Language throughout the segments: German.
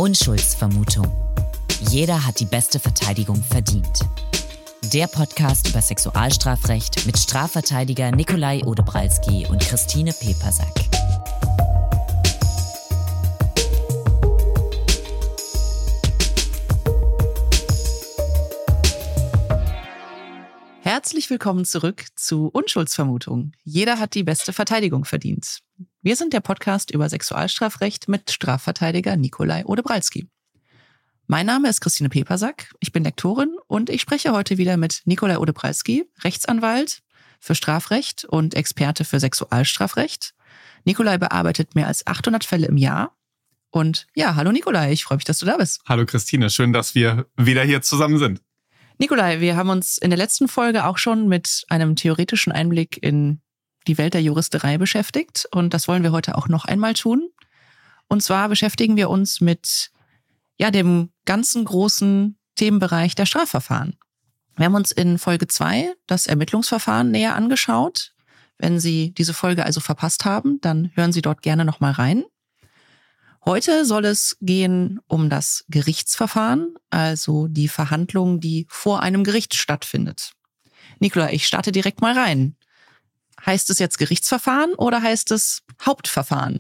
Unschuldsvermutung. Jeder hat die beste Verteidigung verdient. Der Podcast über Sexualstrafrecht mit Strafverteidiger Nikolai Odebralski und Christine Pepersack. Herzlich willkommen zurück zu Unschuldsvermutung. Jeder hat die beste Verteidigung verdient. Wir sind der Podcast über Sexualstrafrecht mit Strafverteidiger Nikolai Odebralski. Mein Name ist Christine Pepersack, ich bin Lektorin und ich spreche heute wieder mit Nikolai Odebralski, Rechtsanwalt für Strafrecht und Experte für Sexualstrafrecht. Nikolai bearbeitet mehr als 800 Fälle im Jahr. Und ja, hallo Nikolai, ich freue mich, dass du da bist. Hallo Christine, schön, dass wir wieder hier zusammen sind. Nikolai, wir haben uns in der letzten Folge auch schon mit einem theoretischen Einblick in die Welt der Juristerei beschäftigt und das wollen wir heute auch noch einmal tun. Und zwar beschäftigen wir uns mit dem ganzen großen Themenbereich der Strafverfahren. Wir haben uns in Folge 2 das Ermittlungsverfahren näher angeschaut. Wenn Sie diese Folge also verpasst haben, dann hören Sie dort gerne nochmal rein. Heute soll es gehen um das Gerichtsverfahren, also die Verhandlung, die vor einem Gericht stattfindet. Nikolai, ich starte direkt mal rein. Heißt es jetzt Gerichtsverfahren oder heißt es Hauptverfahren?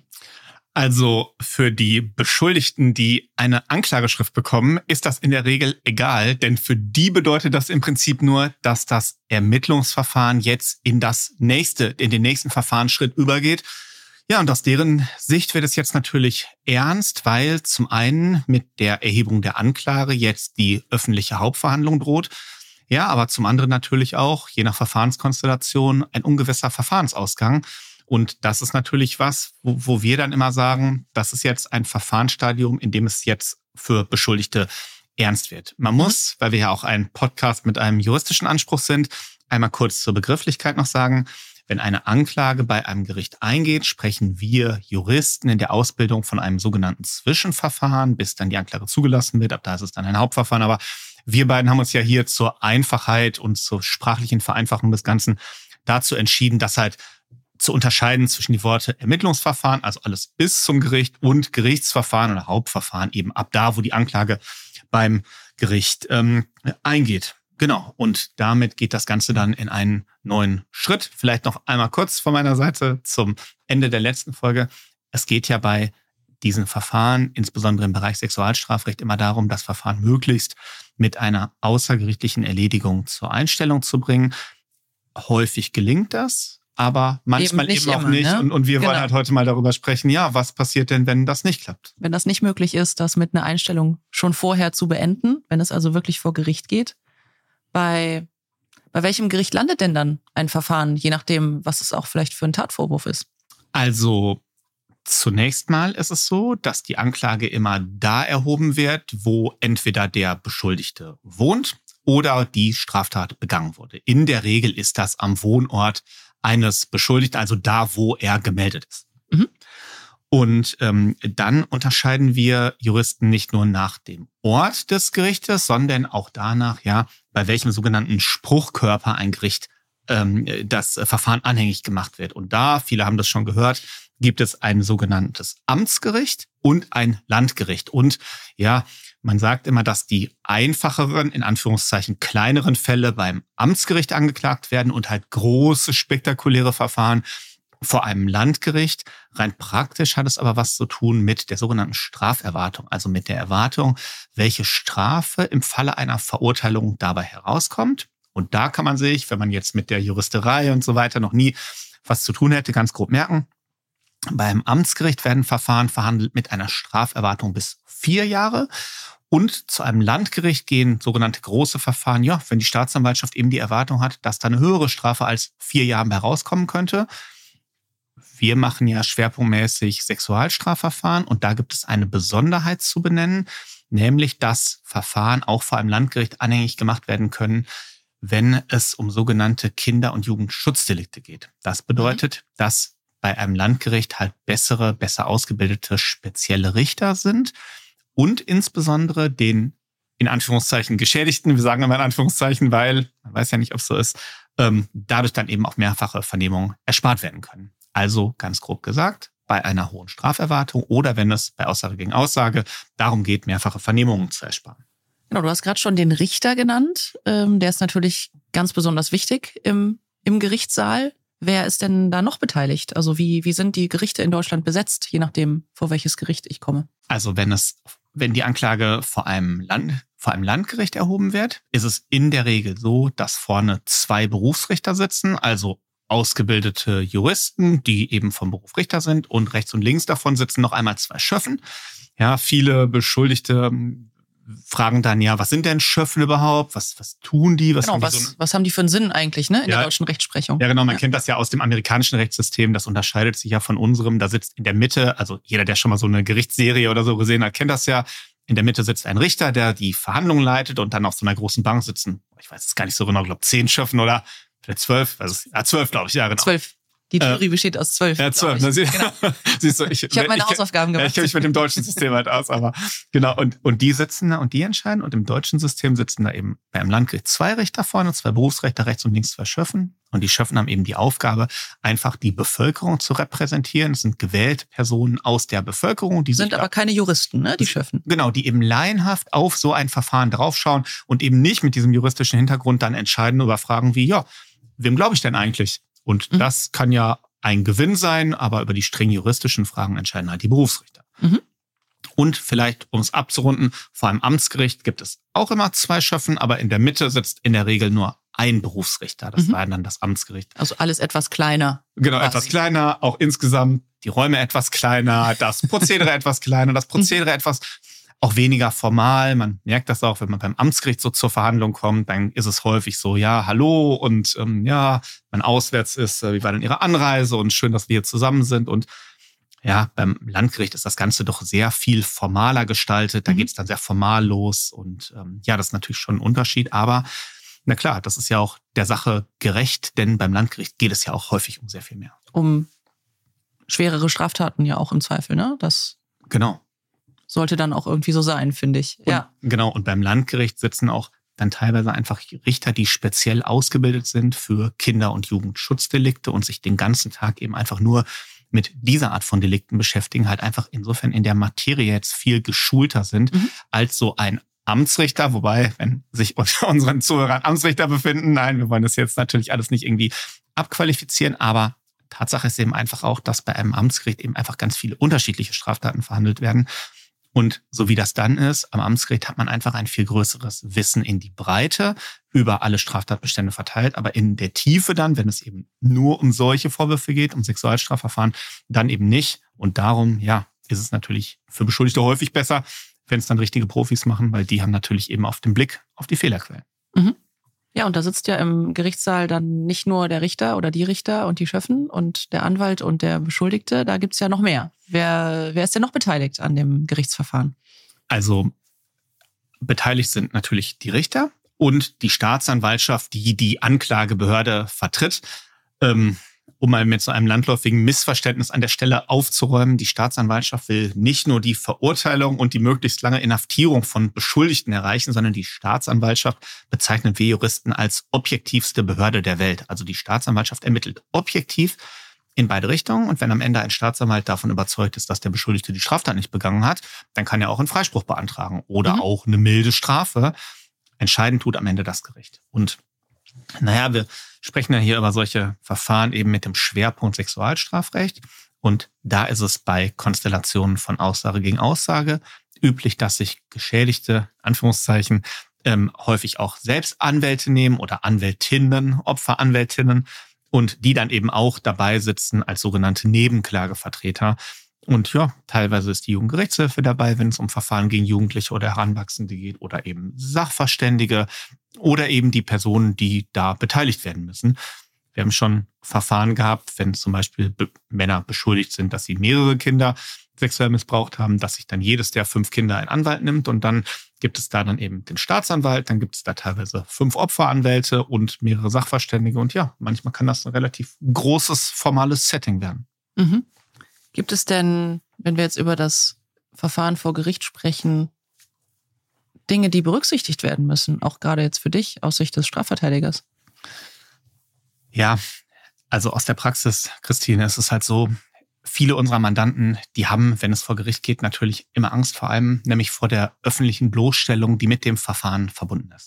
Also für die Beschuldigten, die eine Anklageschrift bekommen, ist das in der Regel egal, denn für die bedeutet das im Prinzip nur, dass das Ermittlungsverfahren jetzt in den nächsten Verfahrensschritt übergeht. Ja, und aus deren Sicht wird es jetzt natürlich ernst, weil zum einen mit der Erhebung der Anklage jetzt die öffentliche Hauptverhandlung droht. Ja, aber zum anderen natürlich auch, je nach Verfahrenskonstellation, ein ungewisser Verfahrensausgang. Und das ist natürlich was, wo wir dann immer sagen, das ist jetzt ein Verfahrensstadium, in dem es jetzt für Beschuldigte ernst wird. Man muss, weil wir ja auch ein Podcast mit einem juristischen Anspruch sind, einmal kurz zur Begrifflichkeit noch sagen, wenn eine Anklage bei einem Gericht eingeht, sprechen wir Juristen in der Ausbildung von einem sogenannten Zwischenverfahren, bis dann die Anklage zugelassen wird. Ab da ist es dann ein Hauptverfahren. Aber wir beiden haben uns ja hier zur Einfachheit und zur sprachlichen Vereinfachung des Ganzen dazu entschieden, das halt zu unterscheiden zwischen die Worte Ermittlungsverfahren, also alles bis zum Gericht, und Gerichtsverfahren oder Hauptverfahren, eben ab da, wo die Anklage beim Gericht eingeht. Genau, und damit geht das Ganze dann in einen neuen Schritt. Vielleicht noch einmal kurz von meiner Seite zum Ende der letzten Folge. Es geht ja bei diesen Verfahren, insbesondere im Bereich Sexualstrafrecht, immer darum, das Verfahren möglichst mit einer außergerichtlichen Erledigung zur Einstellung zu bringen. Häufig gelingt das, aber manchmal eben auch nicht. Ne? Und wir wollen halt heute mal darüber sprechen, ja, was passiert denn, wenn das nicht klappt? Wenn das nicht möglich ist, das mit einer Einstellung schon vorher zu beenden, wenn es also wirklich vor Gericht geht. Bei welchem Gericht landet denn dann ein Verfahren, je nachdem, was es auch vielleicht für ein Tatvorwurf ist? Also zunächst mal ist es so, dass die Anklage immer da erhoben wird, wo entweder der Beschuldigte wohnt oder die Straftat begangen wurde. In der Regel ist das am Wohnort eines Beschuldigten, also da, wo er gemeldet ist. Mhm. Und dann unterscheiden wir Juristen nicht nur nach dem Ort des Gerichtes, sondern auch danach, ja, bei welchem sogenannten Spruchkörper ein Gericht das Verfahren anhängig gemacht wird. Und da, viele haben das schon gehört, gibt es ein sogenanntes Amtsgericht und ein Landgericht. Und ja, man sagt immer, dass die einfacheren, in Anführungszeichen kleineren Fälle beim Amtsgericht angeklagt werden und halt große, spektakuläre Verfahren vor einem Landgericht. Rein praktisch hat es aber was zu tun mit der sogenannten Straferwartung, also mit der Erwartung, welche Strafe im Falle einer Verurteilung dabei herauskommt. Und da kann man sich, wenn man jetzt mit der Juristerei und so weiter noch nie was zu tun hätte, ganz grob merken, beim Amtsgericht werden Verfahren verhandelt mit einer Straferwartung bis 4 Jahre. Und zu einem Landgericht gehen sogenannte große Verfahren, ja, wenn die Staatsanwaltschaft eben die Erwartung hat, dass da eine höhere Strafe als 4 Jahre herauskommen könnte. Wir machen ja schwerpunktmäßig Sexualstrafverfahren und da gibt es eine Besonderheit zu benennen, nämlich dass Verfahren auch vor einem Landgericht anhängig gemacht werden können, wenn es um sogenannte Kinder- und Jugendschutzdelikte geht. Das bedeutet, dass bei einem Landgericht halt besser ausgebildete spezielle Richter sind und insbesondere den, in Anführungszeichen, Geschädigten, wir sagen immer in Anführungszeichen, weil man weiß ja nicht, ob es so ist, dadurch dann eben auch mehrfache Vernehmungen erspart werden können. Also ganz grob gesagt, bei bei einer hohen Straferwartung oder wenn es bei Aussage gegen Aussage darum geht, mehrfache Vernehmungen zu ersparen. Genau, du hast gerade schon den Richter genannt. Der ist natürlich ganz besonders wichtig im Gerichtssaal. Wer ist denn da noch beteiligt? Also wie sind die Gerichte in Deutschland besetzt, je nachdem, vor welches Gericht ich komme? Also wenn die Anklage vor einem Landgericht erhoben wird, ist es in der Regel so, dass vorne 2 Berufsrichter sitzen, also ausgebildete Juristen, die eben vom Beruf Richter sind, und rechts und links davon sitzen noch einmal 2 Schöffen. Ja, viele Beschuldigte fragen dann, ja, was sind denn Schöffen überhaupt? Was tun die? Was haben die für einen Sinn eigentlich, ne, in der deutschen Rechtsprechung? Ja, genau, man kennt das ja aus dem amerikanischen Rechtssystem, das unterscheidet sich ja von unserem. Da sitzt in der Mitte, also jeder, der schon mal so eine Gerichtsserie oder so gesehen hat, kennt das ja. In der Mitte sitzt ein Richter, der die Verhandlungen leitet, und dann auf so einer großen Bank sitzen, ich weiß es gar nicht so genau, ich glaube 10 Schöffen oder vielleicht 12, 12 glaube ich, ja genau. 12. Die Jury besteht aus 12. Ja, 12. Genau. Siehst du, ich habe meine Hausaufgaben gemacht. Ich kenne mich mit dem deutschen System halt aus, aber genau. Und die sitzen da und die entscheiden. Und im deutschen System sitzen da eben beim Landgericht 2 Richter vorne, 2 Berufsrichter, rechts und links 2 Schöffen. Und die Schöffen haben eben die Aufgabe, einfach die Bevölkerung zu repräsentieren. Es sind gewählte Personen aus der Bevölkerung. Die sind aber keine Juristen, ne, die Schöffen. Genau, die eben laienhaft auf so ein Verfahren draufschauen und eben nicht mit diesem juristischen Hintergrund dann entscheiden über Fragen wie, ja, wem glaube ich denn eigentlich? Und das kann ja ein Gewinn sein, aber über die streng juristischen Fragen entscheiden halt die Berufsrichter. Und vielleicht, um es abzurunden, vor einem Amtsgericht gibt es auch immer 2 Schöffen, aber in der Mitte sitzt in der Regel nur ein Berufsrichter. Das war dann das Amtsgericht. Also alles etwas kleiner. Genau, quasi. Etwas kleiner, auch insgesamt die Räume etwas kleiner, das Prozedere etwas kleiner, das Prozedere etwas auch weniger formal. Man merkt das auch, wenn man beim Amtsgericht so zur Verhandlung kommt, dann ist es häufig so, ja, hallo und ja, wenn auswärts ist, wie war denn Ihre Anreise und schön, dass wir hier zusammen sind. Und ja, beim Landgericht ist das Ganze doch sehr viel formaler gestaltet. Da geht's dann sehr formal los und ja, das ist natürlich schon ein Unterschied. Aber na klar, das ist ja auch der Sache gerecht, denn beim Landgericht geht es ja auch häufig um sehr viel mehr. Um schwerere Straftaten ja auch im Zweifel, ne? Das genau. Sollte dann auch irgendwie so sein, finde ich. Ja. Genau, und beim Landgericht sitzen auch dann teilweise einfach Richter, die speziell ausgebildet sind für Kinder- und Jugendschutzdelikte und sich den ganzen Tag eben einfach nur mit dieser Art von Delikten beschäftigen, halt einfach insofern in der Materie jetzt viel geschulter sind als so ein Amtsrichter, wobei, wenn sich unter unseren Zuhörern Amtsrichter befinden, nein, wir wollen das jetzt natürlich alles nicht irgendwie abqualifizieren, aber Tatsache ist eben einfach auch, dass bei einem Amtsgericht eben einfach ganz viele unterschiedliche Straftaten verhandelt werden. Und so wie das dann ist, am Amtsgericht hat man einfach ein viel größeres Wissen in die Breite über alle Straftatbestände verteilt, aber in der Tiefe dann, wenn es eben nur um solche Vorwürfe geht, um Sexualstrafverfahren, dann eben nicht. Und darum, ja, ist es natürlich für Beschuldigte häufig besser, wenn es dann richtige Profis machen, weil die haben natürlich eben auf den Blick auf die Fehlerquellen. Ja, und da sitzt ja im Gerichtssaal dann nicht nur der Richter oder die Richter und die Schöffen und der Anwalt und der Beschuldigte, da gibt's ja noch mehr. Wer ist denn noch beteiligt an dem Gerichtsverfahren? Also beteiligt sind natürlich die Richter und die Staatsanwaltschaft, die die Anklagebehörde vertritt. Um mal mit so einem landläufigen Missverständnis an der Stelle aufzuräumen, die Staatsanwaltschaft will nicht nur die Verurteilung und die möglichst lange Inhaftierung von Beschuldigten erreichen, sondern die Staatsanwaltschaft bezeichnen wir Juristen als objektivste Behörde der Welt. Also die Staatsanwaltschaft ermittelt objektiv in beide Richtungen. Und wenn am Ende ein Staatsanwalt davon überzeugt ist, dass der Beschuldigte die Straftat nicht begangen hat, dann kann er auch einen Freispruch beantragen oder auch eine milde Strafe. Entscheidend tut am Ende das Gericht. Und naja, wir sprechen ja hier über solche Verfahren eben mit dem Schwerpunkt Sexualstrafrecht. Und da ist es bei Konstellationen von Aussage gegen Aussage üblich, dass sich Geschädigte, Anführungszeichen, häufig auch selbst Anwälte nehmen oder Anwältinnen, Opferanwältinnen und die dann eben auch dabei sitzen als sogenannte Nebenklagevertreter. Und ja, teilweise ist die Jugendgerichtshilfe dabei, wenn es um Verfahren gegen Jugendliche oder Heranwachsende geht oder eben Sachverständige oder eben die Personen, die da beteiligt werden müssen. Wir haben schon Verfahren gehabt, wenn zum Beispiel Männer beschuldigt sind, dass sie mehrere Kinder sexuell missbraucht haben, dass sich dann jedes der 5 Kinder einen Anwalt nimmt und dann gibt es da dann eben den Staatsanwalt, dann gibt es da teilweise 5 Opferanwälte und mehrere Sachverständige und ja, manchmal kann das ein relativ großes formales Setting werden. Gibt es denn, wenn wir jetzt über das Verfahren vor Gericht sprechen, Dinge, die berücksichtigt werden müssen, auch gerade jetzt für dich aus Sicht des Strafverteidigers? Ja, also aus der Praxis, Christine, ist es halt so, viele unserer Mandanten, die haben, wenn es vor Gericht geht, natürlich immer Angst, vor allem nämlich vor der öffentlichen Bloßstellung, die mit dem Verfahren verbunden ist.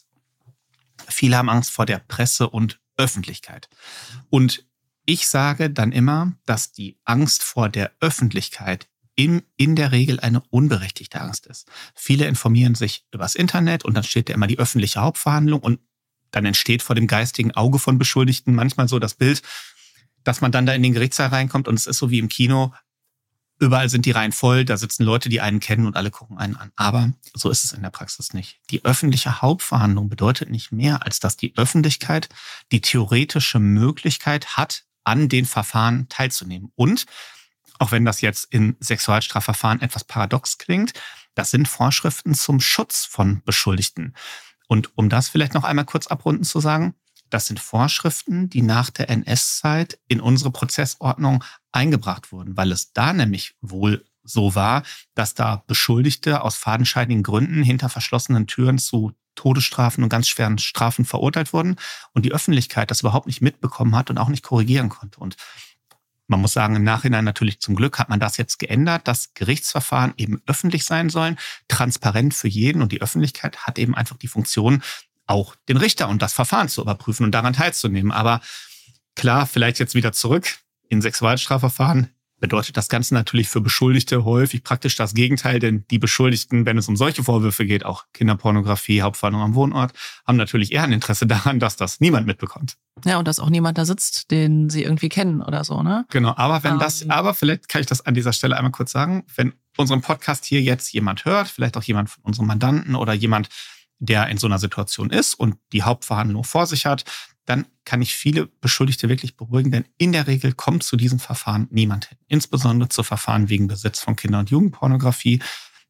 Viele haben Angst vor der Presse und Öffentlichkeit. Und ich sage dann immer, dass die Angst vor der Öffentlichkeit in der Regel eine unberechtigte Angst ist. Viele informieren sich übers Internet und dann steht da immer die öffentliche Hauptverhandlung und dann entsteht vor dem geistigen Auge von Beschuldigten manchmal so das Bild, dass man dann da in den Gerichtssaal reinkommt und es ist so wie im Kino, überall sind die Reihen voll, da sitzen Leute, die einen kennen und alle gucken einen an. Aber so ist es in der Praxis nicht. Die öffentliche Hauptverhandlung bedeutet nicht mehr, als dass die Öffentlichkeit die theoretische Möglichkeit hat, an den Verfahren teilzunehmen. Und, auch wenn das jetzt in Sexualstrafverfahren etwas paradox klingt, das sind Vorschriften zum Schutz von Beschuldigten. Und um das vielleicht noch einmal kurz abrunden zu sagen, das sind Vorschriften, die nach der NS-Zeit in unsere Prozessordnung eingebracht wurden, weil es da nämlich wohl so war, dass da Beschuldigte aus fadenscheinigen Gründen hinter verschlossenen Türen zu Todesstrafen und ganz schweren Strafen verurteilt wurden und die Öffentlichkeit das überhaupt nicht mitbekommen hat und auch nicht korrigieren konnte. Und man muss sagen, im Nachhinein natürlich zum Glück hat man das jetzt geändert, dass Gerichtsverfahren eben öffentlich sein sollen, transparent für jeden und die Öffentlichkeit hat eben einfach die Funktion, auch den Richter und das Verfahren zu überprüfen und daran teilzunehmen. Aber klar, vielleicht jetzt wieder zurück in Sexualstrafverfahren bedeutet das Ganze natürlich für Beschuldigte häufig praktisch das Gegenteil, denn die Beschuldigten, wenn es um solche Vorwürfe geht, auch Kinderpornografie, Hauptverhandlung am Wohnort, haben natürlich eher ein Interesse daran, dass das niemand mitbekommt. Ja, und dass auch niemand da sitzt, den sie irgendwie kennen oder so, ne? Genau, aber aber vielleicht kann ich das an dieser Stelle einmal kurz sagen, wenn unseren Podcast hier jetzt jemand hört, vielleicht auch jemand von unseren Mandanten oder jemand, der in so einer Situation ist und die Hauptverhandlung vor sich hat, dann kann ich viele Beschuldigte wirklich beruhigen, denn in der Regel kommt zu diesem Verfahren niemand hin. Insbesondere zu Verfahren wegen Besitz von Kinder- und Jugendpornografie.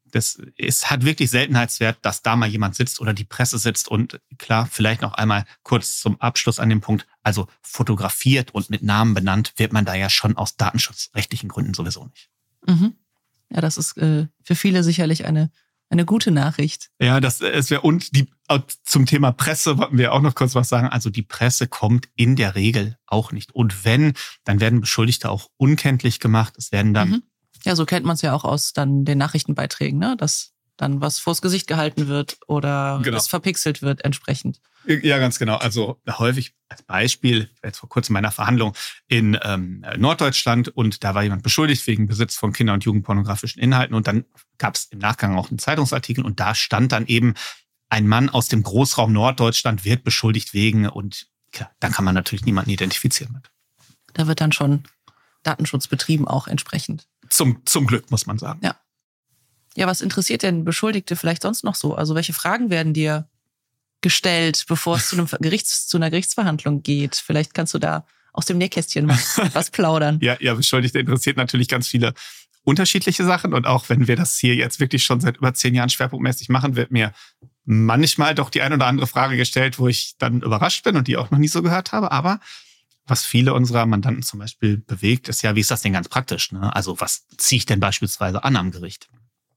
Es hat wirklich Seltenheitswert, dass da mal jemand sitzt oder die Presse sitzt und klar, vielleicht noch einmal kurz zum Abschluss an dem Punkt, also fotografiert und mit Namen benannt wird man da ja schon aus datenschutzrechtlichen Gründen sowieso nicht. Mhm. Ja, das ist für viele sicherlich eine gute Nachricht. Ja, das wäre und zum Thema Presse wollten wir auch noch kurz was sagen. Also die Presse kommt in der Regel auch nicht. Und wenn, dann werden Beschuldigte auch unkenntlich gemacht. Es werden dann Ja, so kennt man es ja auch aus dann den Nachrichtenbeiträgen, ne? Dass dann was vors Gesicht gehalten wird oder es verpixelt wird entsprechend. Ja, ganz genau. Also häufig als Beispiel, jetzt vor kurzem in meiner Verhandlung in Norddeutschland und da war jemand beschuldigt wegen Besitz von Kinder- und Jugendpornografischen Inhalten und dann gab es im Nachgang auch einen Zeitungsartikel und da stand dann eben, ein Mann aus dem Großraum Norddeutschland wird beschuldigt wegen und klar, dann kann man natürlich niemanden identifizieren mit. Da wird dann schon Datenschutz betrieben auch entsprechend. Zum Glück, muss man sagen. Ja. Ja, was interessiert denn Beschuldigte vielleicht sonst noch so? Also welche Fragen werden dir gestellt, bevor es zu einer Gerichtsverhandlung geht? Vielleicht kannst du da aus dem Nähkästchen was plaudern. Ja, Beschuldigte interessiert natürlich ganz viele unterschiedliche Sachen. Und auch wenn wir das hier jetzt wirklich schon seit über 10 Jahren schwerpunktmäßig machen, wird mir manchmal doch die eine oder andere Frage gestellt, wo ich dann überrascht bin und die auch noch nie so gehört habe. Aber was viele unserer Mandanten zum Beispiel bewegt, ist ja, wie ist das denn ganz praktisch? Ne? Also was ziehe ich denn beispielsweise an am Gericht?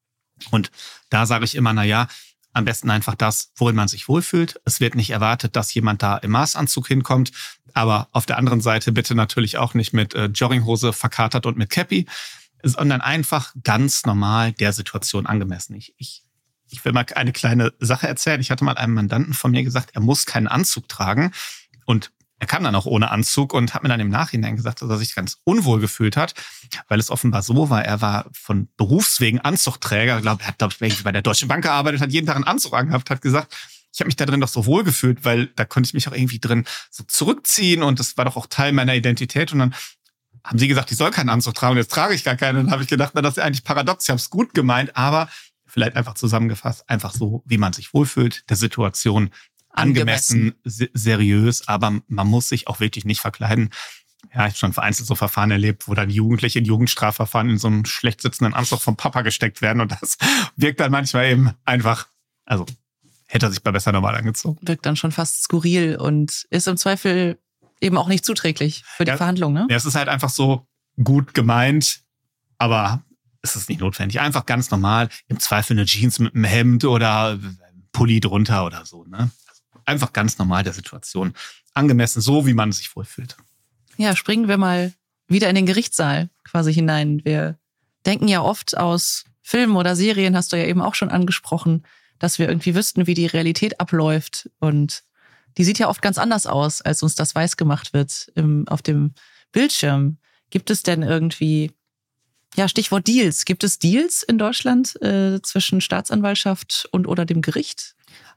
Und da sage ich immer, am besten einfach das, worin man sich wohlfühlt. Es wird nicht erwartet, dass jemand da im Maßanzug hinkommt. Aber auf der anderen Seite bitte natürlich auch nicht mit Jogginghose verkatert und mit Cappy, sondern einfach ganz normal der Situation angemessen. Ich will mal eine kleine Sache erzählen. Ich hatte mal einem Mandanten von mir gesagt, er muss keinen Anzug tragen. Und er kam dann auch ohne Anzug und hat mir dann im Nachhinein gesagt, dass er sich ganz unwohl gefühlt hat, weil es offenbar so war, er war von Berufswegen Anzugträger. Ich glaube, er hat bei der Deutschen Bank gearbeitet, hat jeden Tag einen Anzug angehabt, hat gesagt, ich habe mich da drin doch so wohl gefühlt, weil da konnte ich mich auch irgendwie drin so zurückziehen und das war doch auch Teil meiner Identität. Und dann haben sie gesagt, ich soll keinen Anzug tragen und jetzt trage ich gar keinen. Und dann habe ich gedacht, das ist ja eigentlich paradox, ich habe es gut gemeint, aber vielleicht einfach zusammengefasst, einfach so, wie man sich wohlfühlt, der Situation angemessen, seriös, aber man muss sich auch wirklich nicht verkleiden. Ja, ich habe schon vereinzelt so Verfahren erlebt, wo dann Jugendliche in Jugendstrafverfahren in so einen schlecht sitzenden Anzug vom Papa gesteckt werden und das wirkt dann manchmal eben einfach, also hätte er sich mal besser normal angezogen. Wirkt dann schon fast skurril und ist im Zweifel eben auch nicht zuträglich für die Verhandlung, ne? Ja, es ist halt einfach so gut gemeint, aber es ist nicht notwendig. Einfach ganz normal, im Zweifel eine Jeans mit einem Hemd oder Pulli drunter oder so, ne? Einfach ganz normal der Situation angemessen, so wie man sich wohlfühlt. Ja, springen wir mal wieder in den Gerichtssaal quasi hinein. Wir denken ja oft aus Filmen oder Serien, hast du ja eben auch schon angesprochen, dass wir irgendwie wüssten, wie die Realität abläuft. Und die sieht ja oft ganz anders aus, als uns das weiß gemacht wird auf dem Bildschirm. Gibt es denn irgendwie, ja, Stichwort Deals, gibt es Deals in Deutschland zwischen Staatsanwaltschaft und oder dem Gericht?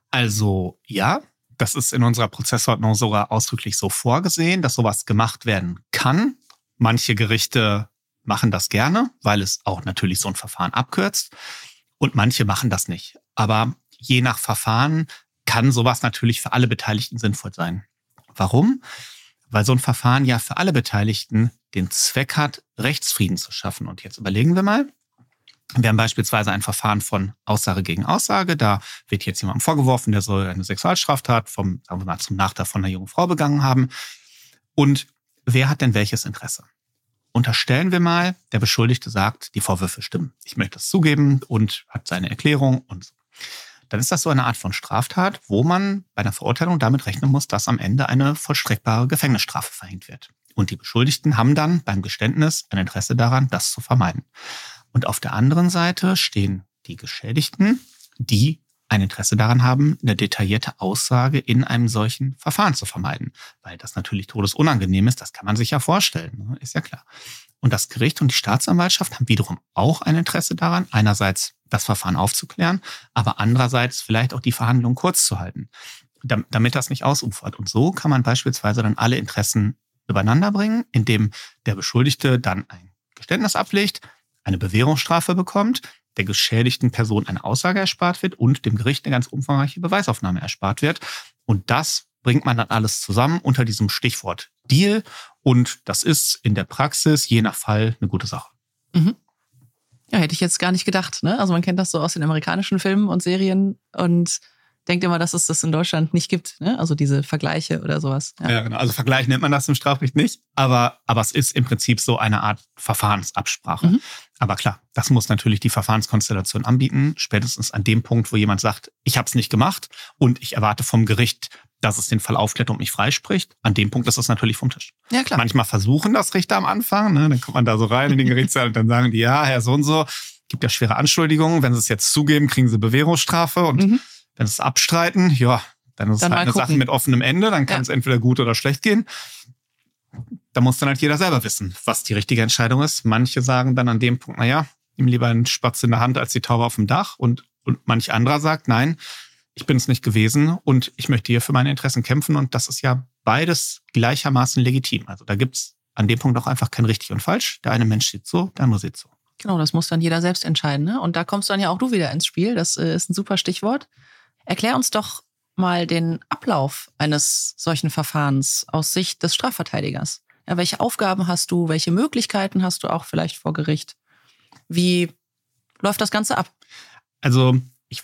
Also ja, das ist in unserer Prozessordnung sogar ausdrücklich so vorgesehen, dass sowas gemacht werden kann. Manche Gerichte machen das gerne, weil es auch natürlich so ein Verfahren abkürzt. Und manche machen das nicht. Aber je nach Verfahren kann sowas natürlich für alle Beteiligten sinnvoll sein. Warum? Weil so ein Verfahren ja für alle Beteiligten den Zweck hat, Rechtsfrieden zu schaffen. Und jetzt überlegen wir mal. Wir haben beispielsweise ein Verfahren von Aussage gegen Aussage. Da wird jetzt jemandem vorgeworfen, der soll eine Sexualstraftat sagen wir mal, zum Nachteil von einer jungen Frau begangen haben. Und wer hat denn welches Interesse? Unterstellen wir mal, der Beschuldigte sagt, die Vorwürfe stimmen. Ich möchte das zugeben und hat seine Erklärung und so. Dann ist das so eine Art von Straftat, wo man bei einer Verurteilung damit rechnen muss, dass am Ende eine vollstreckbare Gefängnisstrafe verhängt wird. Und die Beschuldigten haben dann beim Geständnis ein Interesse daran, das zu vermeiden. Und auf der anderen Seite stehen die Geschädigten, die ein Interesse daran haben, eine detaillierte Aussage in einem solchen Verfahren zu vermeiden. Weil das natürlich todesunangenehm ist, das kann man sich ja vorstellen, ist ja klar. Und das Gericht und die Staatsanwaltschaft haben wiederum auch ein Interesse daran, einerseits das Verfahren aufzuklären, aber andererseits vielleicht auch die Verhandlungen kurz zu halten, damit das nicht ausufert. Und so kann man beispielsweise dann alle Interessen übereinander bringen, indem der Beschuldigte dann ein Geständnis ablegt, eine Bewährungsstrafe bekommt, der geschädigten Person eine Aussage erspart wird und dem Gericht eine ganz umfangreiche Beweisaufnahme erspart wird. Und das bringt man dann alles zusammen unter diesem Stichwort Deal. Und das ist in der Praxis je nach Fall eine gute Sache. Mhm. Ja, hätte ich jetzt gar nicht gedacht, ne? Also man kennt das so aus den amerikanischen Filmen und Serien und denkt immer, dass es das in Deutschland nicht gibt, ne? Also diese Vergleiche oder sowas. Ja, genau. Also Vergleich nennt man das im Strafrecht nicht, aber es ist im Prinzip so eine Art Verfahrensabsprache. Mhm. Aber klar, das muss natürlich die Verfahrenskonstellation anbieten, spätestens an dem Punkt, wo jemand sagt, ich habe es nicht gemacht und ich erwarte vom Gericht, dass es den Fall aufklärt und mich freispricht. An dem Punkt ist das natürlich vom Tisch. Ja, klar. Manchmal versuchen das Richter am Anfang, ne? Dann kommt man da so rein in den Gerichtssaal und dann sagen die, ja, Herr so und so, gibt ja schwere Anschuldigungen. Wenn Sie es jetzt zugeben, kriegen Sie Bewährungsstrafe und wenn Sie es abstreiten, ja, dann ist es halt eine Sache mit offenem Ende. Dann kann es entweder gut oder schlecht gehen. Da muss dann halt jeder selber wissen, was die richtige Entscheidung ist. Manche sagen dann an dem Punkt, naja, ihm lieber einen Spatz in der Hand als die Taube auf dem Dach. Und manch anderer sagt, nein, ich bin es nicht gewesen und ich möchte hier für meine Interessen kämpfen. Und das ist ja beides gleichermaßen legitim. Also da gibt's an dem Punkt auch einfach kein richtig und falsch. Der eine Mensch sieht so, der andere sieht so. Genau, das muss dann jeder selbst entscheiden, ne? Und da kommst dann ja auch du wieder ins Spiel. Das ist ein super Stichwort. Erklär uns doch mal den Ablauf eines solchen Verfahrens aus Sicht des Strafverteidigers. Ja, welche Aufgaben hast du? Welche Möglichkeiten hast du auch vielleicht vor Gericht? Wie läuft das Ganze ab? Also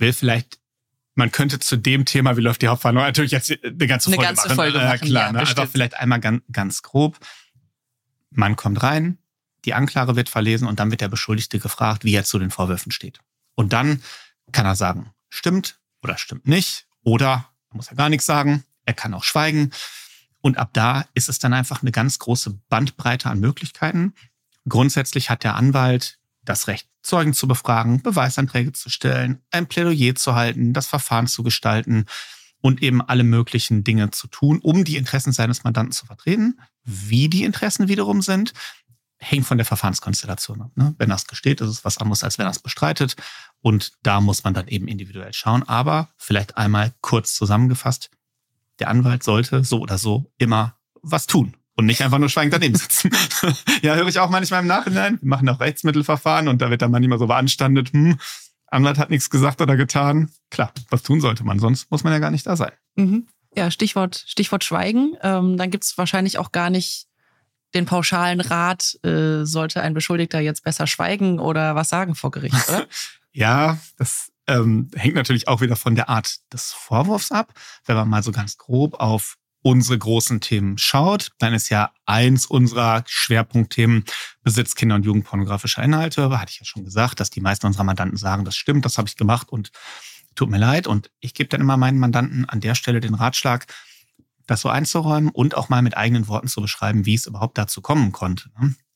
man könnte zu dem Thema, wie läuft die Hauptverhandlung, natürlich jetzt eine ganze Folge machen. Klar, ja, ne? Also vielleicht einmal ganz grob. Man kommt rein, die Anklage wird verlesen und dann wird der Beschuldigte gefragt, wie er zu den Vorwürfen steht. Und dann kann er sagen, stimmt oder stimmt nicht. Oder er muss ja gar nichts sagen. Er kann auch schweigen. Und ab da ist es dann einfach eine ganz große Bandbreite an Möglichkeiten. Grundsätzlich hat der Anwalt das Recht, Zeugen zu befragen, Beweisanträge zu stellen, ein Plädoyer zu halten, das Verfahren zu gestalten und eben alle möglichen Dinge zu tun, um die Interessen seines Mandanten zu vertreten. Wie die Interessen wiederum sind, hängt von der Verfahrenskonstellation ab. Ne? Wenn er es gesteht, ist es was anderes, als wenn er es bestreitet. Und da muss man dann eben individuell schauen. Aber vielleicht einmal kurz zusammengefasst, der Anwalt sollte so oder so immer was tun und nicht einfach nur schweigend daneben sitzen. Ja, höre ich auch manchmal im Nachhinein. Wir machen auch Rechtsmittelverfahren und da wird dann manchmal so beanstandet, Anwalt hat nichts gesagt oder getan. Klar, was tun sollte man? Sonst muss man ja gar nicht da sein. Mhm. Ja, Stichwort Schweigen. Dann gibt's wahrscheinlich auch gar nicht den pauschalen Rat, sollte ein Beschuldigter jetzt besser schweigen oder was sagen vor Gericht, oder? Ja, das hängt natürlich auch wieder von der Art des Vorwurfs ab. Wenn man mal so ganz grob auf unsere großen Themen schaut, dann ist ja eins unserer Schwerpunktthemen Besitz kinder- und jugendpornografischer Inhalte. Da hatte ich ja schon gesagt, dass die meisten unserer Mandanten sagen, das stimmt, das habe ich gemacht und tut mir leid. Und ich gebe dann immer meinen Mandanten an der Stelle den Ratschlag, das so einzuräumen und auch mal mit eigenen Worten zu beschreiben, wie es überhaupt dazu kommen konnte.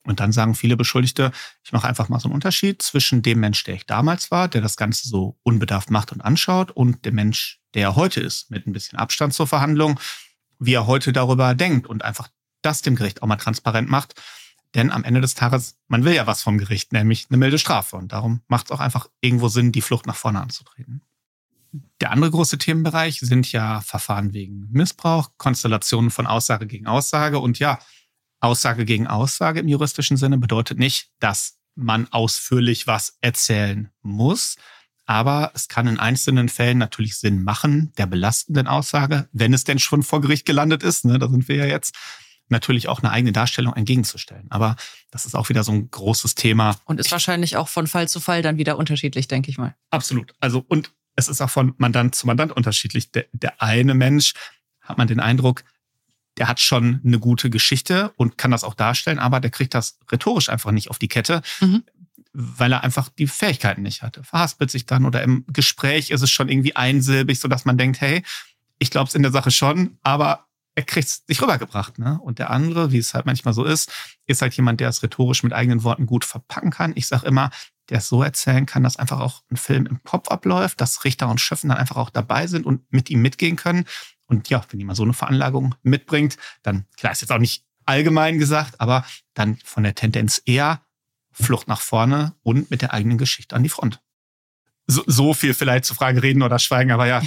Und dann sagen viele Beschuldigte, ich mache einfach mal so einen Unterschied zwischen dem Mensch, der ich damals war, der das Ganze so unbedarft macht und anschaut, und dem Mensch, der er heute ist, mit ein bisschen Abstand zur Verhandlung, wie er heute darüber denkt und einfach das dem Gericht auch mal transparent macht. Denn am Ende des Tages, man will ja was vom Gericht, nämlich eine milde Strafe. Und darum macht es auch einfach irgendwo Sinn, die Flucht nach vorne anzutreten. Der andere große Themenbereich sind ja Verfahren wegen Missbrauch, Konstellationen von Aussage gegen Aussage. Und ja, Aussage gegen Aussage im juristischen Sinne bedeutet nicht, dass man ausführlich was erzählen muss. Aber es kann in einzelnen Fällen natürlich Sinn machen, der belastenden Aussage, wenn es denn schon vor Gericht gelandet ist, ne, da sind wir ja jetzt, natürlich auch eine eigene Darstellung entgegenzustellen. Aber das ist auch wieder so ein großes Thema. Und ist wahrscheinlich auch von Fall zu Fall dann wieder unterschiedlich, denke ich mal. Absolut. Also, und es ist auch von Mandant zu Mandant unterschiedlich. Der eine Mensch, hat man den Eindruck, der hat schon eine gute Geschichte und kann das auch darstellen, aber der kriegt das rhetorisch einfach nicht auf die Kette, weil er einfach die Fähigkeiten nicht hatte. Verhaspelt sich dann oder im Gespräch ist es schon irgendwie einsilbig, sodass man denkt, hey, ich glaube es in der Sache schon, aber er kriegt es nicht rübergebracht. Ne? Und der andere, wie es halt manchmal so ist halt jemand, der es rhetorisch mit eigenen Worten gut verpacken kann. Ich sage immer, der es so erzählen kann, dass einfach auch ein Film im Kopf abläuft, dass Richter und Schöffen dann einfach auch dabei sind und mit ihm mitgehen können. Und ja, wenn jemand so eine Veranlagung mitbringt, dann, klar, ist jetzt auch nicht allgemein gesagt, aber dann von der Tendenz eher Flucht nach vorne und mit der eigenen Geschichte an die Front. So viel vielleicht zur Frage reden oder schweigen, aber ja,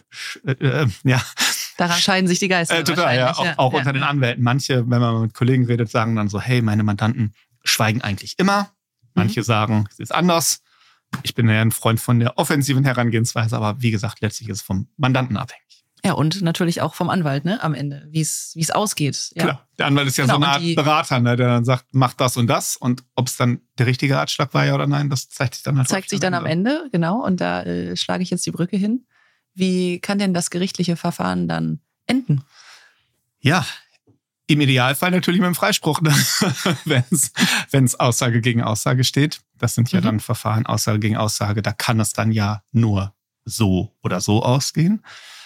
ja. Daran scheiden sich die Geister. Total, ja. Auch unter den Anwälten. Manche, wenn man mit Kollegen redet, sagen dann so, hey, meine Mandanten schweigen eigentlich immer. Manche sagen, es ist anders. Ich bin ja ein Freund von der offensiven Herangehensweise, aber wie gesagt, letztlich ist es vom Mandanten abhängig. Ja, und natürlich auch vom Anwalt, ne, am Ende, wie es ausgeht. Ja. Klar, der Anwalt ist ja so eine Art Berater, ne, der dann sagt, mach das und das. Und ob es dann der richtige Ratschlag war, ja oder nein, das zeigt sich dann halt. Zeigt sich dann am Ende, genau. Und da schlage ich jetzt die Brücke hin. Wie kann denn das gerichtliche Verfahren dann enden? Ja, im Idealfall natürlich mit dem Freispruch, ne? wenn es Aussage gegen Aussage steht. Das sind ja dann Verfahren, Aussage gegen Aussage. Da kann es dann ja nur so oder so ausgehen.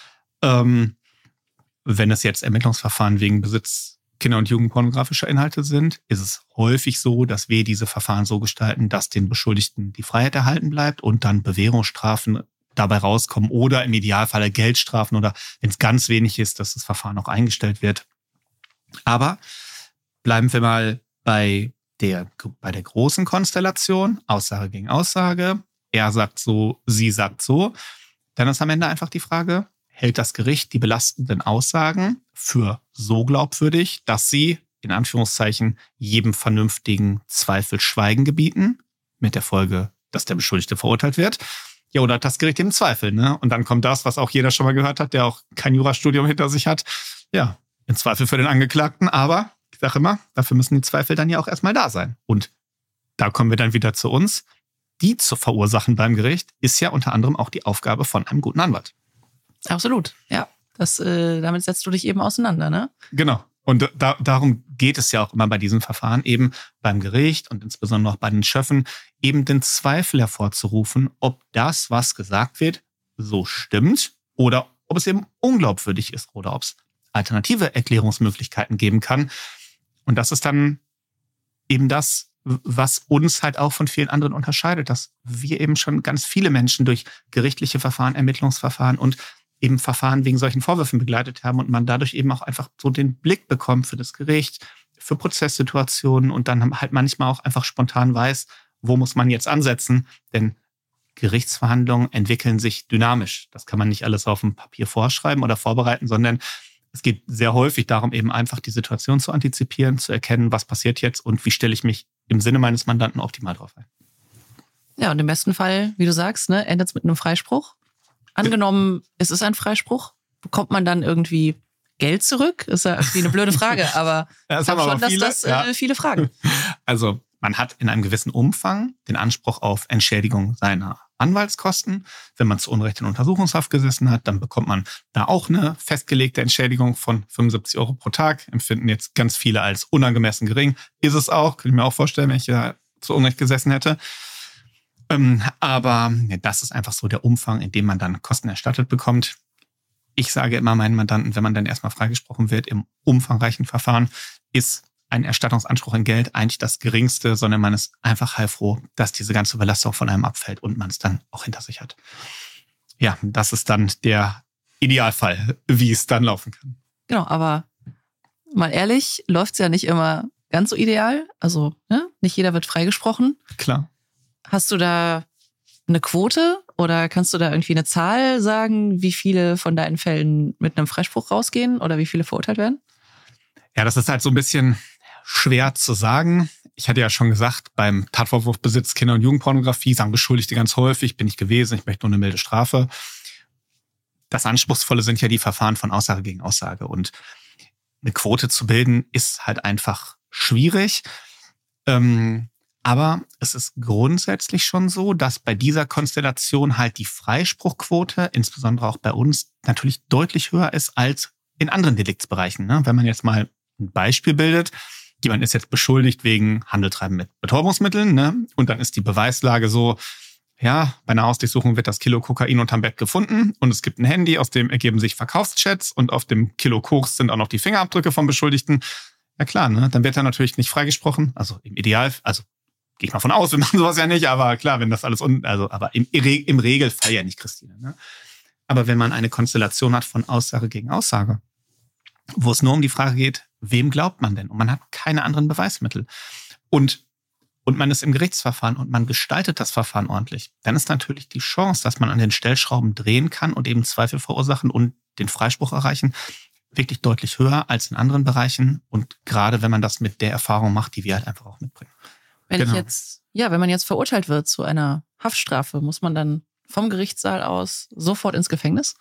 Wenn es jetzt Ermittlungsverfahren wegen Besitz Kinder- und Jugendpornografischer Inhalte sind, ist es häufig so, dass wir diese Verfahren so gestalten, dass den Beschuldigten die Freiheit erhalten bleibt und dann Bewährungsstrafen dabei rauskommen oder im Idealfall Geldstrafen oder wenn es ganz wenig ist, dass das Verfahren auch eingestellt wird. Aber bleiben wir mal bei der großen Konstellation, Aussage gegen Aussage. Er sagt so, sie sagt so. Dann ist am Ende einfach die Frage, hält das Gericht die belastenden Aussagen für so glaubwürdig, dass sie, in Anführungszeichen, jedem vernünftigen Zweifel Schweigen gebieten, mit der Folge, dass der Beschuldigte verurteilt wird? Ja, oder hat das Gericht eben Zweifel, ne? Und dann kommt das, was auch jeder schon mal gehört hat, der auch kein Jurastudium hinter sich hat. Ja, im Zweifel für den Angeklagten, aber ich sage immer, dafür müssen die Zweifel dann ja auch erstmal da sein. Und da kommen wir dann wieder zu uns. Die zu verursachen beim Gericht ist ja unter anderem auch die Aufgabe von einem guten Anwalt. Absolut, ja. Damit setzt du dich eben auseinander, ne? Genau. Und darum geht es ja auch immer bei diesen Verfahren, eben beim Gericht und insbesondere auch bei den Schöffen, eben den Zweifel hervorzurufen, ob das, was gesagt wird, so stimmt oder ob es eben unglaubwürdig ist oder ob es alternative Erklärungsmöglichkeiten geben kann. Und das ist dann eben das, was uns halt auch von vielen anderen unterscheidet, dass wir eben schon ganz viele Menschen durch gerichtliche Verfahren, Ermittlungsverfahren und eben Verfahren wegen solchen Vorwürfen begleitet haben und man dadurch eben auch einfach so den Blick bekommt für das Gericht, für Prozesssituationen und dann halt manchmal auch einfach spontan weiß, wo muss man jetzt ansetzen, denn Gerichtsverhandlungen entwickeln sich dynamisch. Das kann man nicht alles auf dem Papier vorschreiben oder vorbereiten, sondern es geht sehr häufig darum, eben einfach die Situation zu antizipieren, zu erkennen, was passiert jetzt und wie stelle ich mich im Sinne meines Mandanten optimal drauf ein. Ja, und im besten Fall, wie du sagst, ne, endet es mit einem Freispruch. Angenommen, es ist ein Freispruch, bekommt man dann irgendwie Geld zurück? Ist ja irgendwie eine blöde Frage, aber ja, viele Fragen. Also man hat in einem gewissen Umfang den Anspruch auf Entschädigung seiner Anwaltskosten. Wenn man zu Unrecht in Untersuchungshaft gesessen hat, dann bekommt man da auch eine festgelegte Entschädigung von 75 € pro Tag. Empfinden jetzt ganz viele als unangemessen gering. Ist es auch, könnte ich mir auch vorstellen, wenn ich ja zu Unrecht gesessen hätte. Aber das ist einfach so der Umfang, in dem man dann Kosten erstattet bekommt. Ich sage immer meinen Mandanten, wenn man dann erstmal freigesprochen wird im umfangreichen Verfahren, ist ein Erstattungsanspruch in Geld eigentlich das Geringste, sondern man ist einfach heilfroh, dass diese ganze Belastung von einem abfällt und man es dann auch hinter sich hat. Ja, das ist dann der Idealfall, wie es dann laufen kann. Genau, aber mal ehrlich, läuft es ja nicht immer ganz so ideal. Also, ne? Nicht jeder wird freigesprochen. Klar. Hast du da eine Quote oder kannst du da irgendwie eine Zahl sagen, wie viele von deinen Fällen mit einem Freispruch rausgehen oder wie viele verurteilt werden? Ja, das ist halt so ein bisschen schwer zu sagen. Ich hatte ja schon gesagt, beim Tatvorwurf Besitz Kinder- und Jugendpornografie sagen Beschuldigte ganz häufig, bin ich gewesen, ich möchte nur eine milde Strafe. Das Anspruchsvolle sind ja die Verfahren von Aussage gegen Aussage. Und eine Quote zu bilden, ist halt einfach schwierig. Aber es ist grundsätzlich schon so, dass bei dieser Konstellation halt die Freispruchquote, insbesondere auch bei uns, natürlich deutlich höher ist als in anderen Deliktsbereichen. Ne? Wenn man jetzt mal ein Beispiel bildet, jemand ist jetzt beschuldigt wegen Handeltreiben mit Betäubungsmitteln, ne? Und dann ist die Beweislage so, ja, bei einer Hausdurchsuchung wird das Kilo Kokain unterm Bett gefunden und es gibt ein Handy, aus dem ergeben sich Verkaufschats und auf dem Kilo Koks sind auch noch die Fingerabdrücke vom Beschuldigten. Ja klar, ne? Dann wird er natürlich nicht freigesprochen. Also im Ideal, also gehe ich mal von aus, wir machen sowas ja nicht, aber klar, wenn das alles aber im Regelfall ja nicht, Christine. Ne? Aber wenn man eine Konstellation hat von Aussage gegen Aussage, wo es nur um die Frage geht, wem glaubt man denn? Und man hat keine anderen Beweismittel. Und man ist im Gerichtsverfahren und man gestaltet das Verfahren ordentlich, dann ist natürlich die Chance, dass man an den Stellschrauben drehen kann und eben Zweifel verursachen und den Freispruch erreichen, wirklich deutlich höher als in anderen Bereichen. Und gerade wenn man das mit der Erfahrung macht, die wir halt einfach auch mitbringen. Wenn man jetzt verurteilt wird zu einer Haftstrafe, muss man dann vom Gerichtssaal aus sofort ins Gefängnis?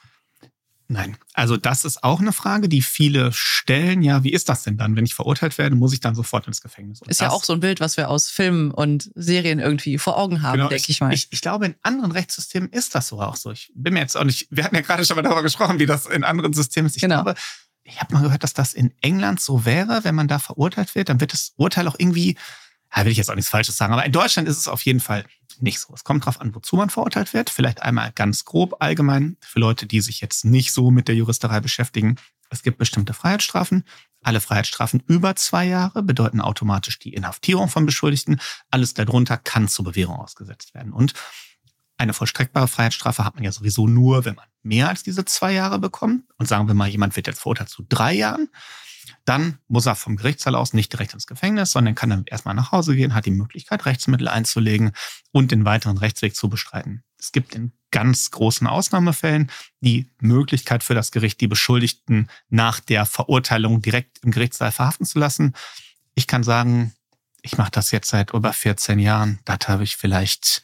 Nein, also das ist auch eine Frage, die viele stellen. Ja, wie ist das denn dann? Wenn ich verurteilt werde, muss ich dann sofort ins Gefängnis? Und ist ja auch so ein Bild, was wir aus Filmen und Serien irgendwie vor Augen haben, genau, denke ich mal. Ich glaube, in anderen Rechtssystemen ist das so auch so. Ich bin mir jetzt auch nicht, wir hatten ja gerade schon mal darüber gesprochen, wie das in anderen Systemen ist. Ich glaube, ich habe mal gehört, dass das in England so wäre, wenn man da verurteilt wird, dann wird das Urteil auch irgendwie, will ich jetzt auch nichts Falsches sagen, aber in Deutschland ist es auf jeden Fall nicht so. Es kommt drauf an, wozu man verurteilt wird. Vielleicht einmal ganz grob allgemein für Leute, die sich jetzt nicht so mit der Juristerei beschäftigen. Es gibt bestimmte Freiheitsstrafen. Alle Freiheitsstrafen über 2 Jahre bedeuten automatisch die Inhaftierung von Beschuldigten. Alles darunter kann zur Bewährung ausgesetzt werden. Und eine vollstreckbare Freiheitsstrafe hat man ja sowieso nur, wenn man mehr als diese 2 Jahre bekommt. Und sagen wir mal, jemand wird jetzt verurteilt zu 3 Jahren. Dann muss er vom Gerichtssaal aus nicht direkt ins Gefängnis, sondern kann dann erstmal nach Hause gehen, hat die Möglichkeit, Rechtsmittel einzulegen und den weiteren Rechtsweg zu bestreiten. Es gibt in ganz großen Ausnahmefällen die Möglichkeit für das Gericht, die Beschuldigten nach der Verurteilung direkt im Gerichtssaal verhaften zu lassen. Ich kann sagen, ich mache das jetzt seit über 14 Jahren. Das habe ich vielleicht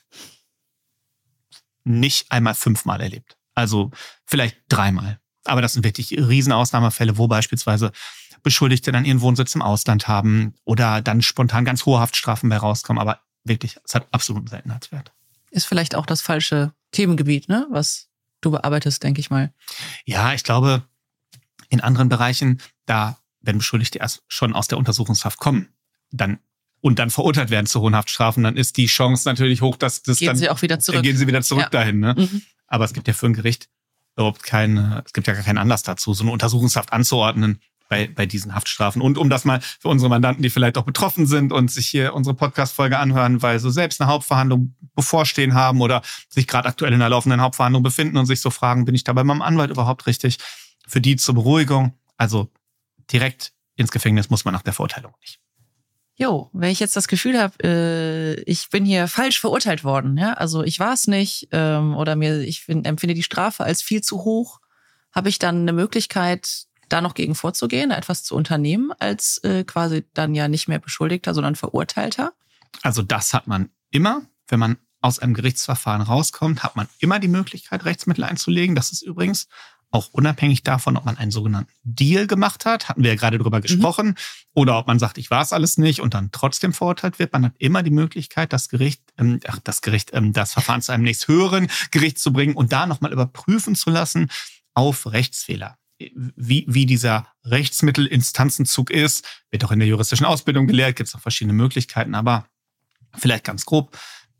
nicht einmal 5-mal erlebt. Also vielleicht 3-mal. Aber das sind wirklich Riesenausnahmefälle, wo beispielsweise Beschuldigte dann ihren Wohnsitz im Ausland haben oder dann spontan ganz hohe Haftstrafen bei rauskommen. Aber wirklich, es hat absoluten Seltenheitswert. Ist vielleicht auch das falsche Themengebiet, ne, was du bearbeitest, denke ich mal. Ja, ich glaube, in anderen Bereichen, da, wenn Beschuldigte erst schon aus der Untersuchungshaft kommen, dann verurteilt werden zu hohen Haftstrafen, dann ist die Chance natürlich hoch, dass das gehen sie auch wieder zurück. Gehen sie wieder zurück ja. dahin. Ne? Mhm. Aber es gibt ja für ein Gericht es gibt ja gar keinen Anlass dazu, so eine Untersuchungshaft anzuordnen bei diesen Haftstrafen. Und um das mal für unsere Mandanten, die vielleicht auch betroffen sind und sich hier unsere Podcast-Folge anhören, weil so selbst eine Hauptverhandlung bevorstehen haben oder sich gerade aktuell in einer laufenden Hauptverhandlung befinden und sich so fragen, bin ich da bei meinem Anwalt überhaupt richtig? Für die zur Beruhigung, also direkt ins Gefängnis muss man nach der Verurteilung nicht. Jo, wenn ich jetzt das Gefühl habe, ich bin hier falsch verurteilt worden, ja, also ich war es nicht oder ich empfinde die Strafe als viel zu hoch, habe ich dann eine Möglichkeit, da noch gegen vorzugehen, etwas zu unternehmen, als quasi dann ja nicht mehr Beschuldigter, sondern Verurteilter? Also das hat man immer, wenn man aus einem Gerichtsverfahren rauskommt, hat man immer die Möglichkeit, Rechtsmittel einzulegen. Das ist übrigens auch unabhängig davon, ob man einen sogenannten Deal gemacht hat, hatten wir ja gerade drüber gesprochen, oder ob man sagt, ich war es alles nicht und dann trotzdem verurteilt wird. Man hat immer die Möglichkeit, das Verfahren zu einem nächsthöheren Gericht zu bringen und da nochmal überprüfen zu lassen auf Rechtsfehler. Wie dieser Rechtsmittelinstanzenzug ist, wird auch in der juristischen Ausbildung gelehrt, gibt es auch verschiedene Möglichkeiten, aber vielleicht ganz grob.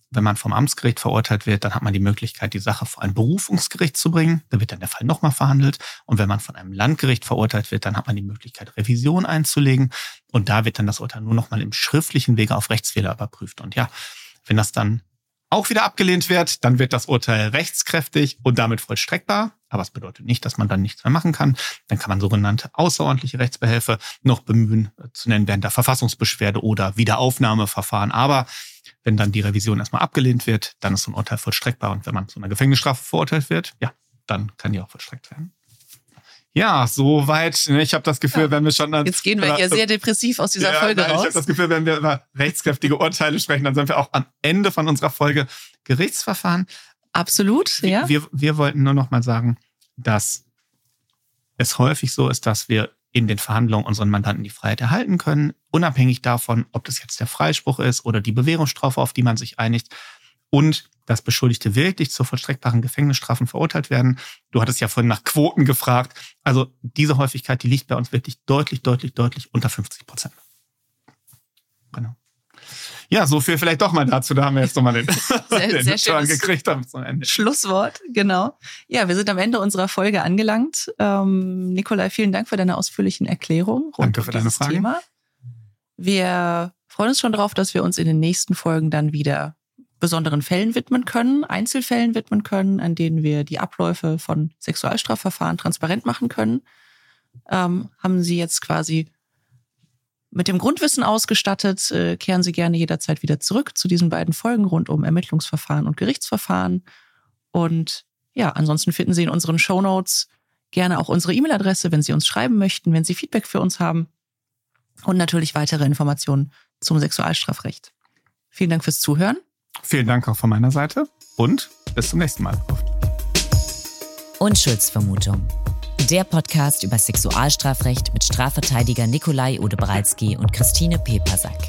wenn man vom Amtsgericht verurteilt wird, dann hat man die Möglichkeit, die Sache vor ein Berufungsgericht zu bringen. Da wird dann der Fall nochmal verhandelt. Und wenn man von einem Landgericht verurteilt wird, dann hat man die Möglichkeit, Revision einzulegen. Und da wird dann das Urteil nur nochmal im schriftlichen Wege auf Rechtsfehler überprüft. Und ja, wenn das dann auch wieder abgelehnt wird, dann wird das Urteil rechtskräftig und damit vollstreckbar. Aber es bedeutet nicht, dass man dann nichts mehr machen kann. Dann kann man sogenannte außerordentliche Rechtsbehelfe noch bemühen, zu nennen während der Verfassungsbeschwerde oder Wiederaufnahmeverfahren. Aber wenn dann die Revision erstmal abgelehnt wird, dann ist so ein Urteil vollstreckbar. Und wenn man zu einer Gefängnisstrafe verurteilt wird, ja, dann kann die auch vollstreckt werden. Ja, soweit. Ich habe das Gefühl, wenn wir schon... Jetzt gehen wir hier sehr depressiv aus dieser Folge raus. Ich habe das Gefühl, wenn wir über rechtskräftige Urteile sprechen, dann sind wir auch am Ende von unserer Folge Gerichtsverfahren. Absolut, ja. Wir wollten nur noch mal sagen, dass es häufig so ist, dass wir in den Verhandlungen unseren Mandanten die Freiheit erhalten können, unabhängig davon, ob das jetzt der Freispruch ist oder die Bewährungsstrafe, auf die man sich einigt, und dass Beschuldigte wirklich zu vollstreckbaren Gefängnisstrafen verurteilt werden. Du hattest ja vorhin nach Quoten gefragt. Also diese Häufigkeit, die liegt bei uns wirklich deutlich unter 50%. Genau. Ja, so viel vielleicht doch mal dazu. Da haben wir jetzt nochmal den sehr gekriegt zum Ende. Schlusswort, genau. Ja, wir sind am Ende unserer Folge angelangt. Nikolai, vielen Dank für deine ausführlichen Erklärungen rund um dieses Thema. Wir freuen uns schon darauf, dass wir uns in den nächsten Folgen dann wieder besonderen Fällen widmen können, Einzelfällen widmen können, an denen wir die Abläufe von Sexualstrafverfahren transparent machen können. Haben Sie jetzt quasi mit dem Grundwissen ausgestattet, kehren Sie gerne jederzeit wieder zurück zu diesen beiden Folgen rund um Ermittlungsverfahren und Gerichtsverfahren. Und ja, ansonsten finden Sie in unseren Shownotes gerne auch unsere E-Mail-Adresse, wenn Sie uns schreiben möchten, wenn Sie Feedback für uns haben. Und natürlich weitere Informationen zum Sexualstrafrecht. Vielen Dank fürs Zuhören. Vielen Dank auch von meiner Seite und bis zum nächsten Mal. Unschuldsvermutung. Der Podcast über Sexualstrafrecht mit Strafverteidiger Nikolai Odebralski und Christine Pepersack.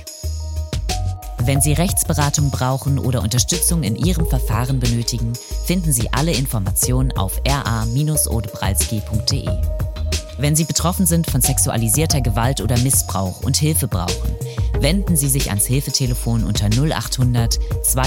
Wenn Sie Rechtsberatung brauchen oder Unterstützung in Ihrem Verfahren benötigen, finden Sie alle Informationen auf ra-odebralski.de. Wenn Sie betroffen sind von sexualisierter Gewalt oder Missbrauch und Hilfe brauchen, wenden Sie sich ans Hilfetelefon unter 0800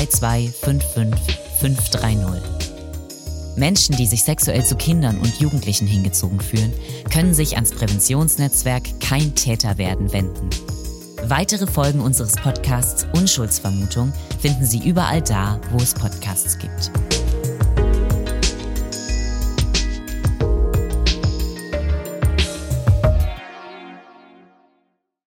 2255 530. Menschen, die sich sexuell zu Kindern und Jugendlichen hingezogen fühlen, können sich ans Präventionsnetzwerk Kein Täter werden wenden. Weitere Folgen unseres Podcasts Unschuldsvermutung finden Sie überall da, wo es Podcasts gibt.